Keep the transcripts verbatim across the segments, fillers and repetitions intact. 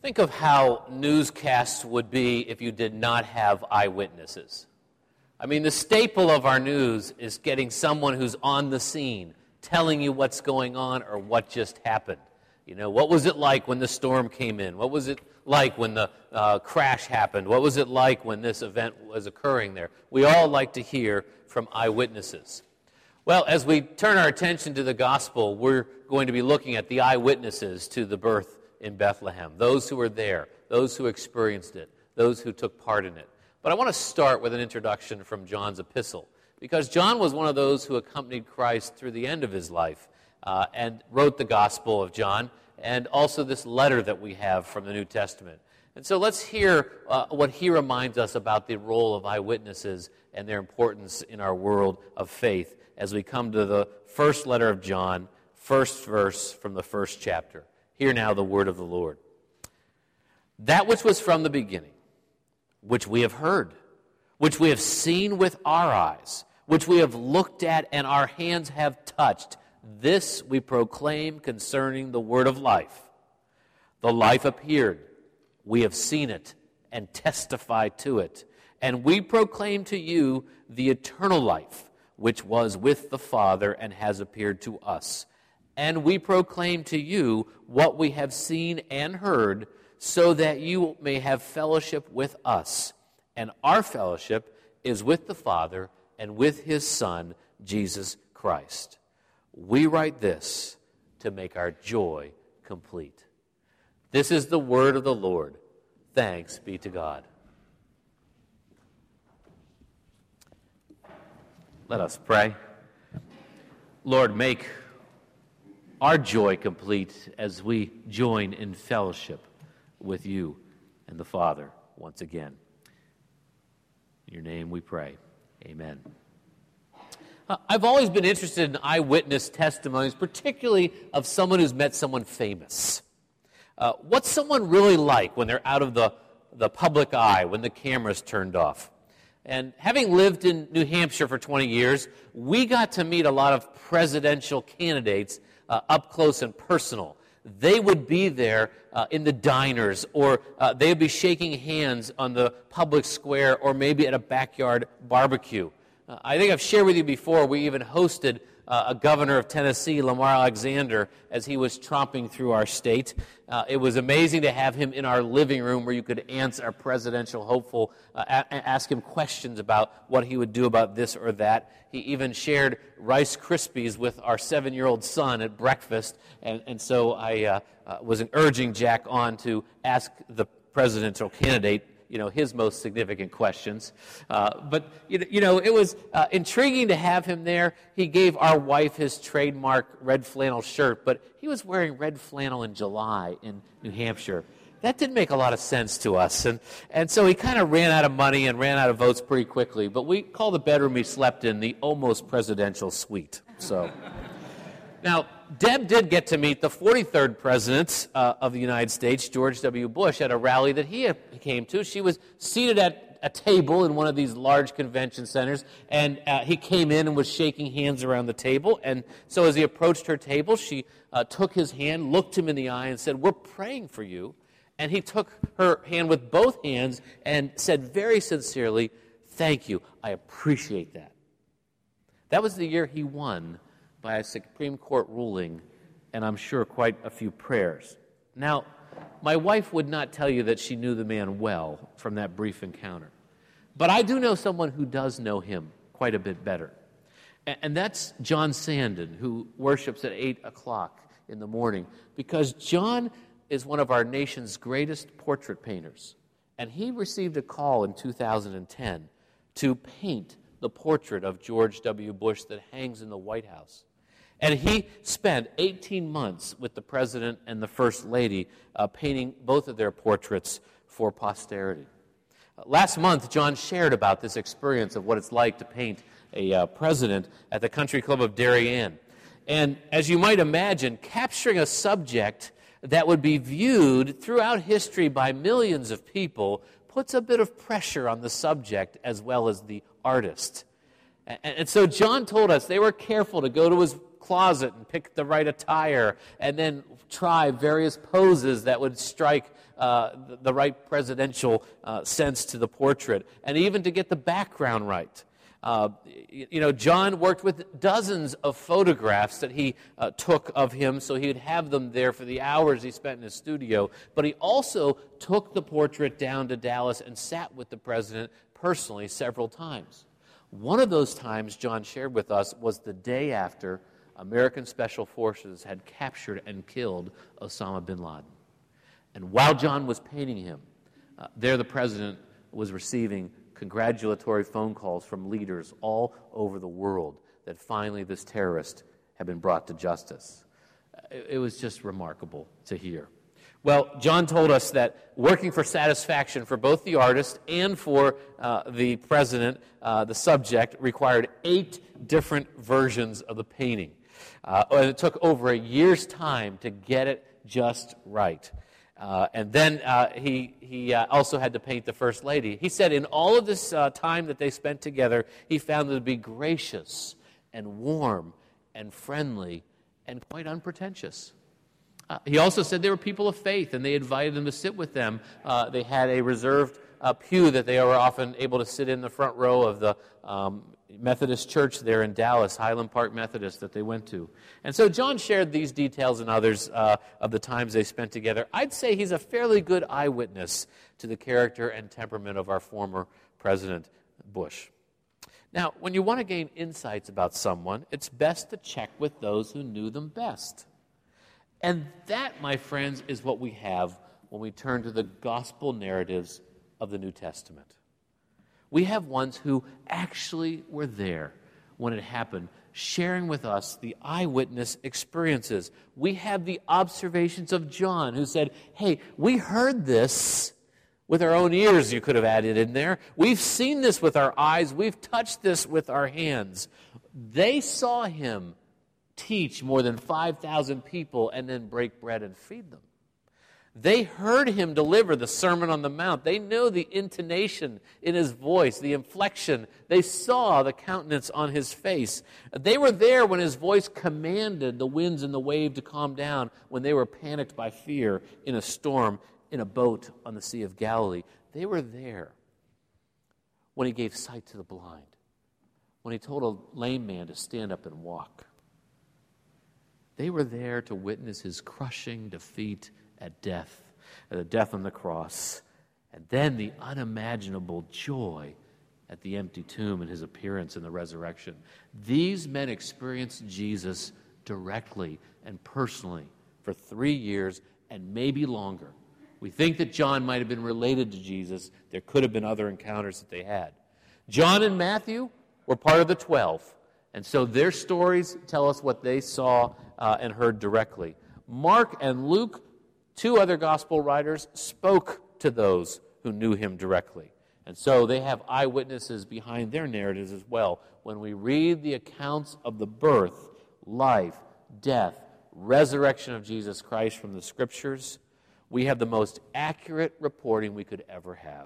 Think of how newscasts would be if you did not have eyewitnesses. I mean, the staple of our news is getting someone who's on the scene, telling you what's going on or what just happened. You know, what was it like when the storm came in? What was it like when the uh, crash happened? What was it like when this event was occurring there? We all like to hear from eyewitnesses. Well, as we turn our attention to the gospel, we're going to be looking at the eyewitnesses to the birth in Bethlehem, those who were there, those who experienced it, those who took part in it. But I want to start with an introduction from John's epistle, because John was one of those who accompanied Christ through the end of his life uh, and wrote the Gospel of John, and also this letter that we have from the New Testament. And so let's hear uh, what he reminds us about the role of eyewitnesses and their importance in our world of faith as we come to the first letter of John, first verse from the first chapter. Hear now the word of the Lord. That which was from the beginning, which we have heard, which we have seen with our eyes, which we have looked at and our hands have touched, this we proclaim concerning the word of life. The life appeared, we have seen it and testify to it, and we proclaim to you the eternal life, which was with the Father and has appeared to us. And we proclaim to you what we have seen and heard, so that you may have fellowship with us. And our fellowship is with the Father and with his Son, Jesus Christ. We write this to make our joy complete. This is the word of the Lord. Thanks be to God. Let us pray. Lord, make our joy complete as we join in fellowship with you and the Father once again. In your name we pray. Amen. Uh, I've always been interested in eyewitness testimonies, particularly of someone who's met someone famous. Uh, what's someone really like when they're out of the, the public eye, when the camera's turned off? And having lived in New Hampshire for twenty years, we got to meet a lot of presidential candidates uh, up close and personal. They would be there uh, in the diners, or uh, they would be shaking hands on the public square, or maybe at a backyard barbecue. Uh, I think I've shared with you before, we even hosted uh, a governor of Tennessee, Lamar Alexander, as he was tromping through our state. Uh, it was amazing to have him in our living room where you could answer our presidential hopeful, uh, a- ask him questions about what he would do about this or that. He even shared Rice Krispies with our seven-year-old son at breakfast, and, and so I uh, uh, was urging Jack on to ask the presidential candidate you know, his most significant questions. Uh, but, you know, it was uh, intriguing to have him there. He gave our wife his trademark red flannel shirt, but he was wearing red flannel in July in New Hampshire. That didn't make a lot of sense to us. And, and so he kind of ran out of money and ran out of votes pretty quickly. But we call the bedroom he slept in the almost presidential suite. So... Now, Deb did get to meet the forty-third president uh, of the United States, George W. Bush, at a rally that he came to. She was seated at a table in one of these large convention centers, and uh, he came in and was shaking hands around the table. And so as he approached her table, she uh, took his hand, looked him in the eye, and said, "We're praying for you." And he took her hand with both hands and said very sincerely, "Thank you. I appreciate that." That was the year he won by a Supreme Court ruling, and I'm sure quite a few prayers. Now, my wife would not tell you that she knew the man well from that brief encounter. But I do know someone who does know him quite a bit better. And that's John Sandin, who worships at eight o'clock in the morning, because John is one of our nation's greatest portrait painters. And he received a call in two thousand ten to paint the portrait of George W. Bush that hangs in the White House. And he spent eighteen months with the President and the First Lady uh, painting both of their portraits for posterity. Uh, last month, John shared about this experience of what it's like to paint a uh, president at the Country Club of Darien. And as you might imagine, capturing a subject that would be viewed throughout history by millions of people puts a bit of pressure on the subject as well as the artist. And, and so John told us they were careful to go to his closet and pick the right attire, and then try various poses that would strike uh, the, the right presidential uh, sense to the portrait, and even to get the background right. Uh, you know, John worked with dozens of photographs that he uh, took of him, so he would have them there for the hours he spent in his studio. But he also took the portrait down to Dallas and sat with the president personally several times. One of those times John shared with us was the day after American Special Forces had captured and killed Osama bin Laden. And while John was painting him, uh, there the president was receiving congratulatory phone calls from leaders all over the world that finally this terrorist had been brought to justice. It was just remarkable to hear. Well, John told us that working for satisfaction for both the artist and for uh, the president, uh, the subject, required eight different versions of the painting. Uh, and it took over a year's time to get it just right. Uh, and then uh, he, he uh, also had to paint the First Lady. He said in all of this uh, time that they spent together, he found them to be gracious and warm and friendly and quite unpretentious. Uh, he also said they were people of faith, and they invited them to sit with them. Uh, they had a reserved uh, pew that they were often able to sit in the front row of the um, Methodist church there in Dallas, Highland Park Methodist, that they went to. And so John shared these details and others uh, of the times they spent together. I'd say he's a fairly good eyewitness to the character and temperament of our former President Bush. Now, when you want to gain insights about someone, it's best to check with those who knew them best. And that, my friends, is what we have when we turn to the gospel narratives of the New Testament. We have ones who actually were there when it happened, sharing with us the eyewitness experiences. We have the observations of John, who said, hey, we heard this with our own ears, you could have added in there. We've seen this with our eyes. We've touched this with our hands. They saw him teach more than five thousand people and then break bread and feed them. They heard him deliver the Sermon on the Mount. They knew the intonation in his voice, the inflection. They saw the countenance on his face. They were there when his voice commanded the winds and the wave to calm down, when they were panicked by fear in a storm in a boat on the Sea of Galilee. They were there when he gave sight to the blind, when he told a lame man to stand up and walk. They were there to witness his crushing defeat at death, at the death on the cross, and then the unimaginable joy at the empty tomb and his appearance in the resurrection. These men experienced Jesus directly and personally for three years and maybe longer. We think that John might have been related to Jesus. There could have been other encounters that they had. John and Matthew were part of the twelve, and so their stories tell us what they saw uh, and heard directly. Mark and Luke, two other gospel writers, spoke to those who knew him directly. And so they have eyewitnesses behind their narratives as well. When we read the accounts of the birth, life, death, resurrection of Jesus Christ from the Scriptures, we have the most accurate reporting we could ever have.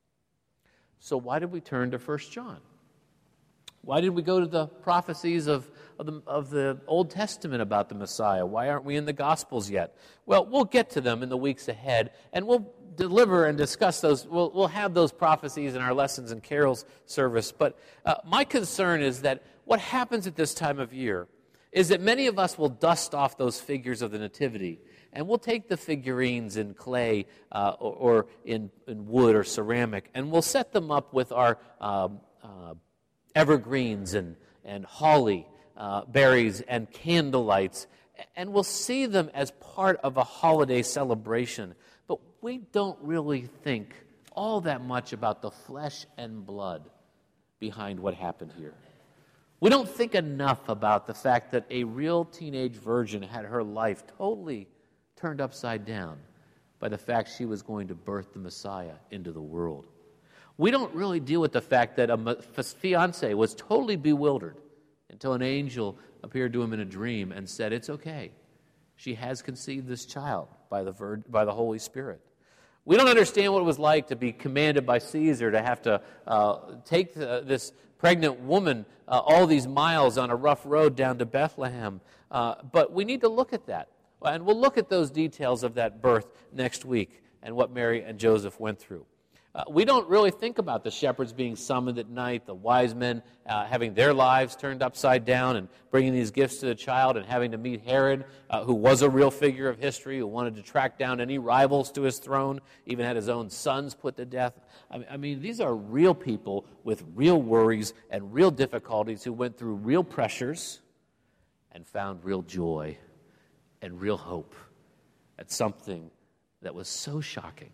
So why did we turn to First John? Why did we go to the prophecies of, of, the, of the Old Testament about the Messiah? Why aren't we in the Gospels yet? Well, we'll get to them in the weeks ahead, and we'll deliver and discuss those. We'll, we'll have those prophecies in our lessons and carols service. But uh, my concern is that what happens at this time of year is that many of us will dust off those figures of the Nativity, and we'll take the figurines in clay uh, or, or in, in wood or ceramic, and we'll set them up with our um, uh, evergreens and, and holly uh, berries and candlelights, and we'll see them as part of a holiday celebration. But we don't really think all that much about the flesh and blood behind what happened here. We don't think enough about the fact that a real teenage virgin had her life totally turned upside down by the fact she was going to birth the Messiah into the world. We don't really deal with the fact that a fiancé was totally bewildered until an angel appeared to him in a dream and said, "It's okay. She has conceived this child by the, Vir- by the Holy Spirit." We don't understand what it was like to be commanded by Caesar to have to uh, take the, this pregnant woman uh, all these miles on a rough road down to Bethlehem. Uh, but we need to look at that. And we'll look at those details of that birth next week and what Mary and Joseph went through. Uh, we don't really think about the shepherds being summoned at night, the wise men uh, having their lives turned upside down and bringing these gifts to the child and having to meet Herod, uh, who was a real figure of history, who wanted to track down any rivals to his throne, even had his own sons put to death. I mean, I mean, these are real people with real worries and real difficulties who went through real pressures and found real joy and real hope at something that was so shocking.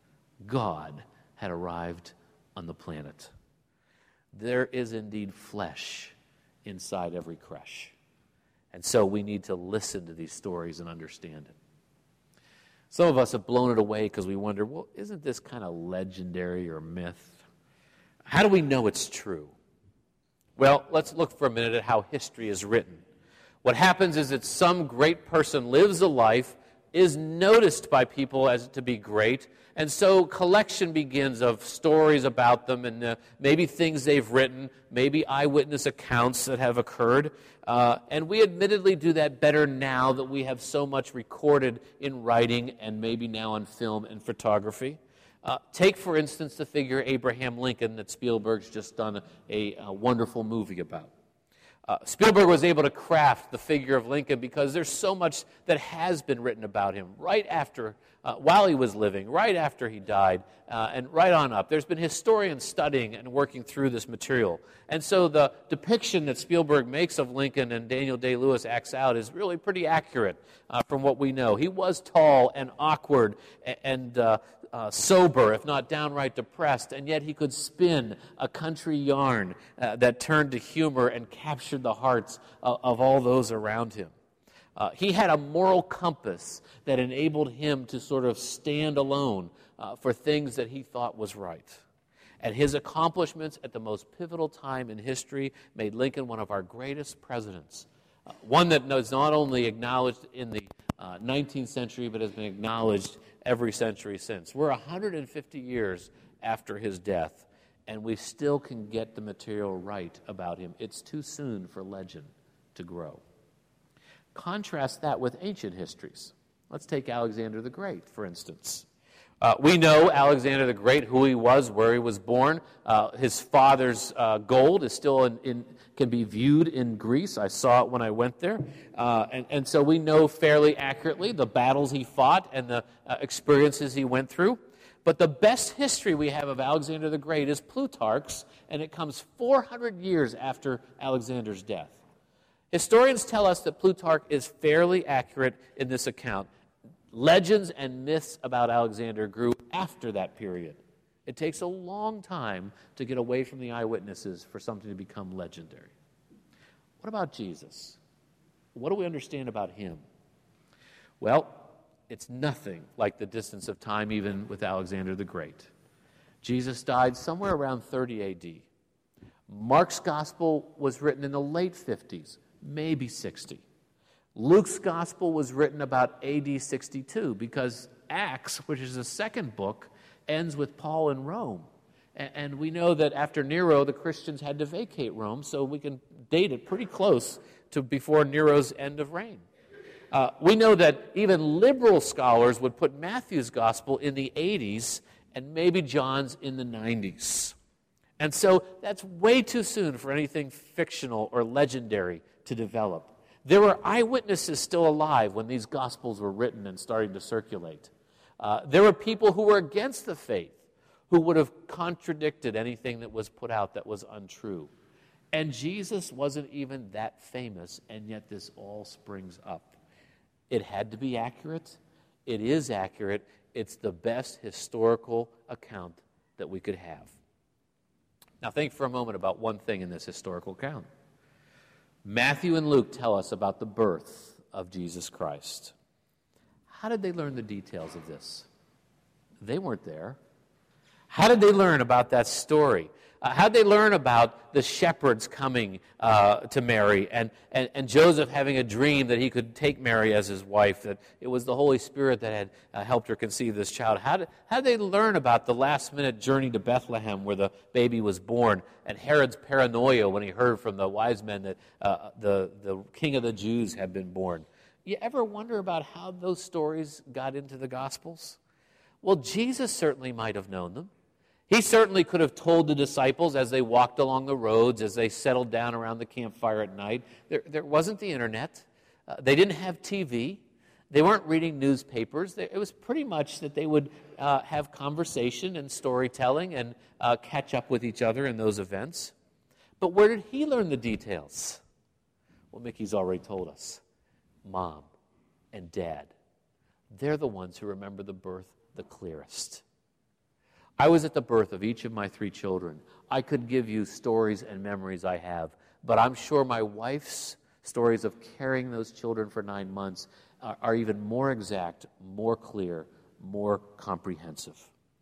God had arrived on the planet. There is indeed flesh inside every creche. And so we need to listen to these stories and understand it. Some of us have blown it away because we wonder, well, isn't this kind of legendary or myth? How do we know it's true? Well, let's look for a minute at how history is written. What happens is that some great person lives a life, is noticed by people as to be great, and so collection begins of stories about them and uh, maybe things they've written, maybe eyewitness accounts that have occurred. Uh, and we admittedly do that better now that we have so much recorded in writing and maybe now on film and photography. Uh, take, for instance, the figure Abraham Lincoln that Spielberg's just done a, a wonderful movie about. Uh, Spielberg was able to craft the figure of Lincoln because there's so much that has been written about him right after, uh, while he was living, right after he died, uh, and right on up. There's been historians studying and working through this material. And so the depiction that Spielberg makes of Lincoln and Daniel Day-Lewis acts out is really pretty accurate uh, from what we know. He was tall and awkward and uh, Uh, sober, if not downright depressed, and yet he could spin a country yarn uh, that turned to humor and captured the hearts of, of all those around him. Uh, he had a moral compass that enabled him to sort of stand alone uh, for things that he thought was right. And his accomplishments at the most pivotal time in history made Lincoln one of our greatest presidents. Uh, one that is not only acknowledged in the uh, nineteenth century, but has been acknowledged every century since. We're one hundred fifty years after his death, and we still can get the material right about him. It's too soon for legend to grow. Contrast that with ancient histories. Let's take Alexander the Great, for instance. Uh, we know Alexander the Great, who he was, where he was born. Uh, his father's uh, gold is still in, in, can be viewed in Greece. I saw it when I went there. Uh, and, and so we know fairly accurately the battles he fought and the uh, experiences he went through. But the best history we have of Alexander the Great is Plutarch's, and it comes four hundred years after Alexander's death. Historians tell us that Plutarch is fairly accurate in this account. Legends and myths about Alexander grew after that period. It takes a long time to get away from the eyewitnesses for something to become legendary. What about Jesus? What do we understand about him? Well, it's nothing like the distance of time even with Alexander the Great. Jesus died somewhere around thirty A D. Mark's gospel was written in the late fifties, maybe sixty. Luke's gospel was written about A D sixty-two because Acts, which is the second book, ends with Paul in Rome. And we know that after Nero, the Christians had to vacate Rome, so we can date it pretty close to before Nero's end of reign. Uh, we know that even liberal scholars would put Matthew's gospel in the eighties and maybe John's in the nineties. And so that's way too soon for anything fictional or legendary to develop. There were eyewitnesses still alive when these Gospels were written and starting to circulate. Uh, there were people who were against the faith who would have contradicted anything that was put out that was untrue. And Jesus wasn't even that famous, and yet this all springs up. It had to be accurate. It is accurate. It's the best historical account that we could have. Now think for a moment about one thing in this historical account. Matthew and Luke tell us about the birth of Jesus Christ. How did they learn the details of this? They weren't there. How did they learn about that story? Uh, how did they learn about the shepherds coming uh, to Mary and, and, and Joseph having a dream that he could take Mary as his wife, that it was the Holy Spirit that had uh, helped her conceive this child? How did, how did they learn about the last-minute journey to Bethlehem where the baby was born and Herod's paranoia when he heard from the wise men that uh, the, the king of the Jews had been born? You ever wonder about how those stories got into the Gospels? Well, Jesus certainly might have known them. He certainly could have told the disciples as they walked along the roads, as they settled down around the campfire at night. There, there wasn't the internet. Uh, they didn't have T V. They weren't reading newspapers. They, it was pretty much that they would uh, have conversation and storytelling and uh, catch up with each other in those events. But where did he learn the details? Well, Mickey's already told us. Mom and Dad. They're the ones who remember the birth the clearest. I was at the birth of each of my three children. I could give you stories and memories I have, but I'm sure my wife's stories of carrying those children for nine months are, are even more exact, more clear, more comprehensive.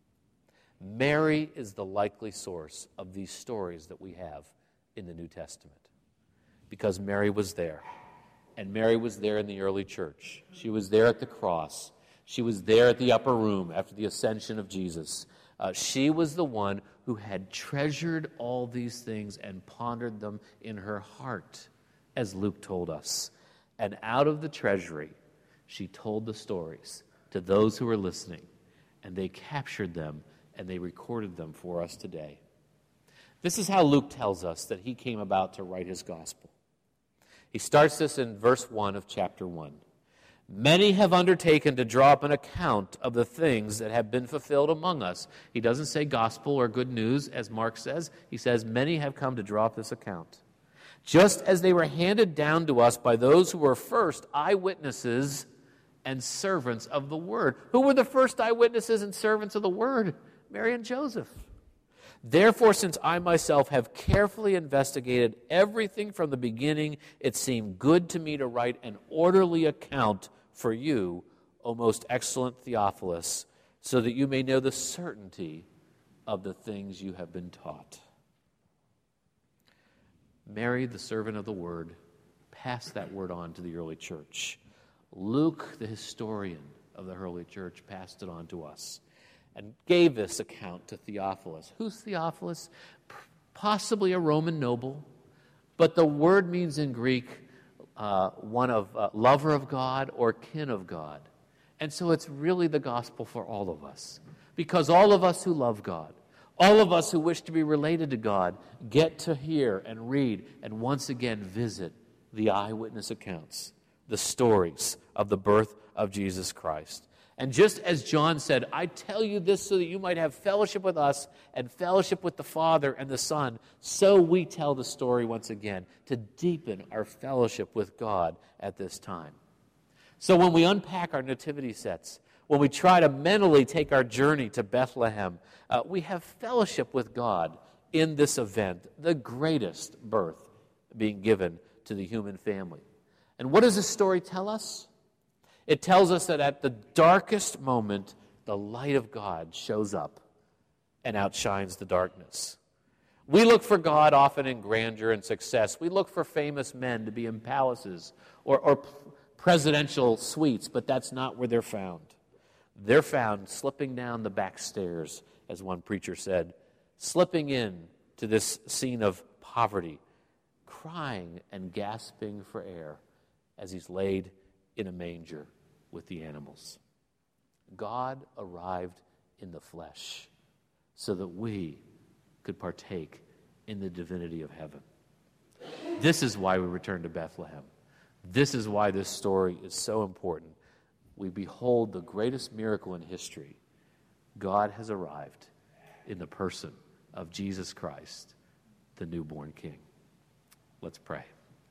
Mary is the likely source of these stories that we have in the New Testament, because Mary was there, and Mary was there in the early church. She was there at the cross. She was there at the upper room after the ascension of Jesus. Uh, she was the one who had treasured all these things and pondered them in her heart, as Luke told us. And out of the treasury, she told the stories to those who were listening, and they captured them and they recorded them for us today. This is how Luke tells us that he came about to write his gospel. He starts this in verse one of chapter one. Many have undertaken to draw up an account of the things that have been fulfilled among us. He doesn't say gospel or good news, as Mark says. He says many have come to draw up this account. Just as they were handed down to us by those who were first eyewitnesses and servants of the word. Who were the first eyewitnesses and servants of the word? Mary and Joseph. Therefore, since I myself have carefully investigated everything from the beginning, it seemed good to me to write an orderly account for you, O most excellent Theophilus, so that you may know the certainty of the things you have been taught. Mary, the servant of the word, passed that word on to the early church. Luke, the historian of the early church, passed it on to us and gave this account to Theophilus. Who's Theophilus? P- possibly a Roman noble, but the word means in Greek uh, one of uh, lover of God or kin of God. And so it's really the gospel for all of us, because all of us who love God, all of us who wish to be related to God, get to hear and read and once again visit the eyewitness accounts, the stories of the birth of Jesus Christ. And just as John said, I tell you this so that you might have fellowship with us and fellowship with the Father and the Son, so we tell the story once again to deepen our fellowship with God at this time. So when we unpack our nativity sets, when we try to mentally take our journey to Bethlehem, uh, we have fellowship with God in this event, the greatest birth being given to the human family. And what does this story tell us? It tells us that at the darkest moment, the light of God shows up and outshines the darkness. We look for God often in grandeur and success. We look for famous men to be in palaces or, or presidential suites, but that's not where they're found. They're found slipping down the back stairs, as one preacher said, slipping in to this scene of poverty, crying and gasping for air as he's laid in a manger with the animals. God arrived in the flesh so that we could partake in the divinity of heaven. This is why we return to Bethlehem. This is why this story is so important. We behold the greatest miracle in history. God has arrived in the person of Jesus Christ, the newborn King. Let's pray.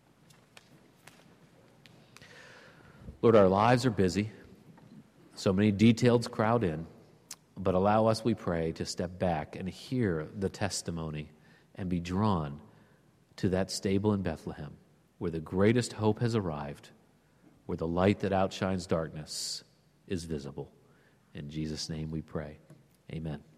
Lord, our lives are busy. So many details crowd in. But allow us, we pray, to step back and hear the testimony and be drawn to that stable in Bethlehem where the greatest hope has arrived, where the light that outshines darkness is visible. In Jesus' name we pray. Amen.